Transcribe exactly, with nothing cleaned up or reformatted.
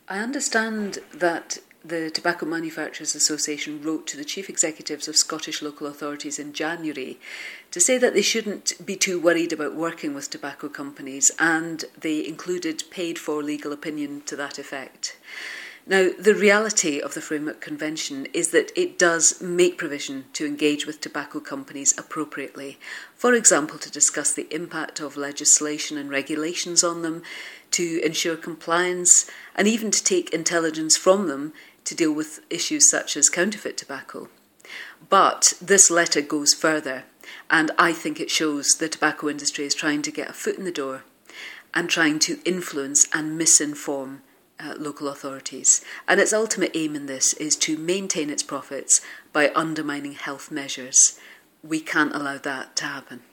I understand that the Tobacco Manufacturers Association wrote to the chief executives of Scottish local authorities in January to say that they shouldn't be too worried about working with tobacco companies, and they included paid-for legal opinion to that effect. Now, the reality of the Framework Convention is that it does make provision to engage with tobacco companies appropriately, for example, to discuss the impact of legislation and regulations on them, to ensure compliance, and even to take intelligence from them to deal with issues such as counterfeit tobacco. But this letter goes further, and I think it shows the tobacco industry is trying to get a foot in the door and trying to influence and misinform Uh, local authorities. And its ultimate aim in this is to maintain its profits by undermining health measures. We can't allow that to happen.